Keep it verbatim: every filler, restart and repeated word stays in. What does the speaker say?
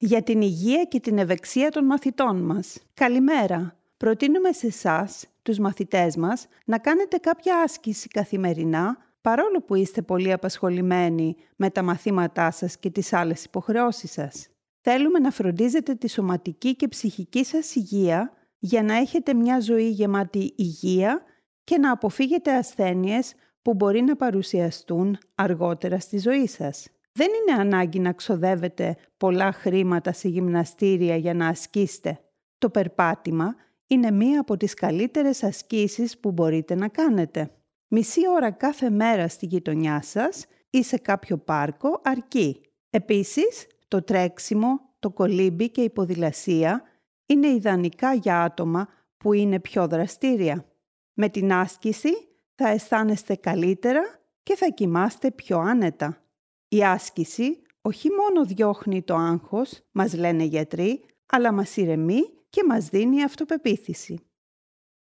για την υγεία και την ευεξία των μαθητών μας. Καλημέρα! Προτείνουμε σε εσάς, τους μαθητές μας, να κάνετε κάποια άσκηση καθημερινά, παρόλο που είστε πολύ απασχολημένοι με τα μαθήματά σας και τις άλλες υποχρεώσεις σας. Θέλουμε να φροντίζετε τη σωματική και ψυχική σας υγεία για να έχετε μια ζωή γεμάτη υγεία και να αποφύγετε ασθένειες που μπορεί να παρουσιαστούν αργότερα στη ζωή σας. Δεν είναι ανάγκη να ξοδεύετε πολλά χρήματα σε γυμναστήρια για να ασκήσετε. Το περπάτημα είναι μία από τις καλύτερες ασκήσεις που μπορείτε να κάνετε. Μισή ώρα κάθε μέρα στη γειτονιά σας ή σε κάποιο πάρκο αρκεί. Επίσης, το τρέξιμο, το κολύμπι και η ποδηλασία είναι ιδανικά για άτομα που είναι πιο δραστήρια. Με την άσκηση θα αισθάνεστε καλύτερα και θα κοιμάστε πιο άνετα. Η άσκηση όχι μόνο διώχνει το άγχος, μας λένε οι γιατροί, αλλά μας ηρεμεί και μας δίνει αυτοπεποίθηση.